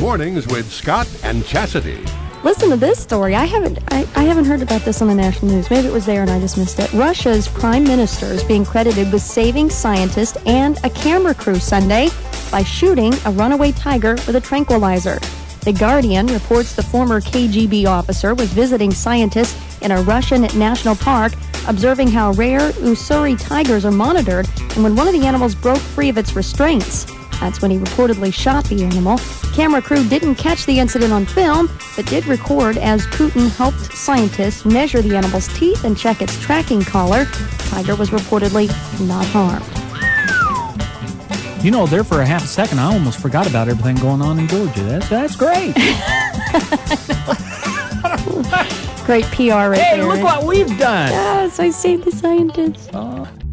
Mornings with Scott and Chastity. Listen to this story. I haven't heard about this on the national news. Maybe it was there and I just missed it. Russia's prime minister is being credited with saving scientists and a camera crew Sunday by shooting a runaway tiger with a tranquilizer. The Guardian reports the former KGB officer was visiting scientists in a Russian national park, observing how rare Ussuri tigers are monitored, and when one of the animals broke free of its restraints. That's when he reportedly shot the animal. Camera crew didn't catch the incident on film, but did record as Putin helped scientists measure the animal's teeth and check its tracking collar. Tiger was reportedly not harmed. You know, there for a half a second, I almost forgot about everything going on in Georgia. That's great. Great PR right there. Hey, look what we've done. Yes, I saved the scientists.